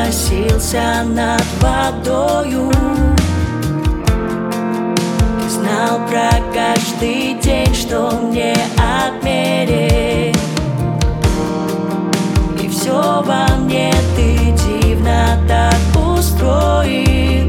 носился над водою. Ты знал про каждый день, что мне отмерить, и все во мне ты дивно так устроил.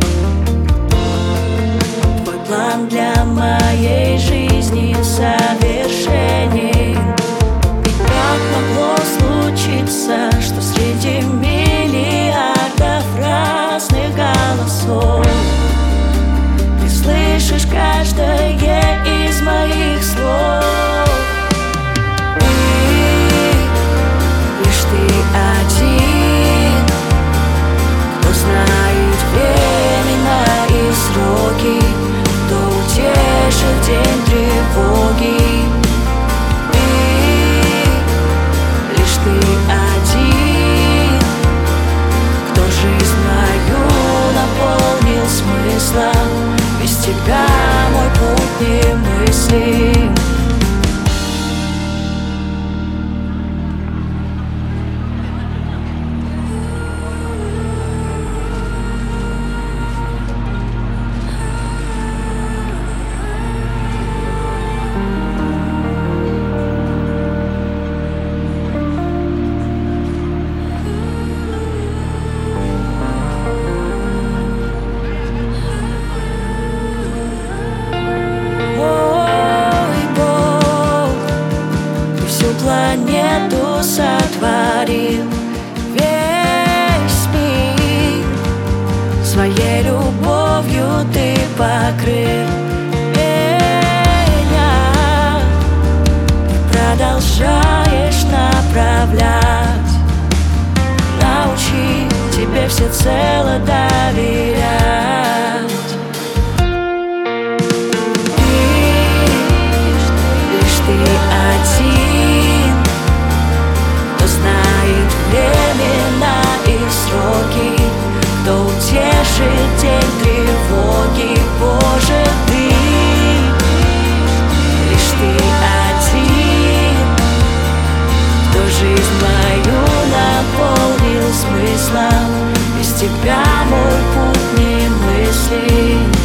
Твой план для моей жизни совершенен. И как могло случиться, что среди миллиардов разных голосов ты слышишь каждое из моих слов? Лишь ты один, кто знает времена и сроки, кто утешит день тревоги. Лишь ты один, кто жизнь мою наполнил смыслом. Без тебя мой путь немыслим. Планету сотворил, весь мир своей любовью ты покрыл меня. Ты продолжаешь направлять, научи тебе всецело доверять. Лишь ты один, знает времена и сроки, кто утешит день тревоги. Боже, ты, лишь ты один, кто жизнь мою наполнил смыслом. Без тебя мой путь немыслим.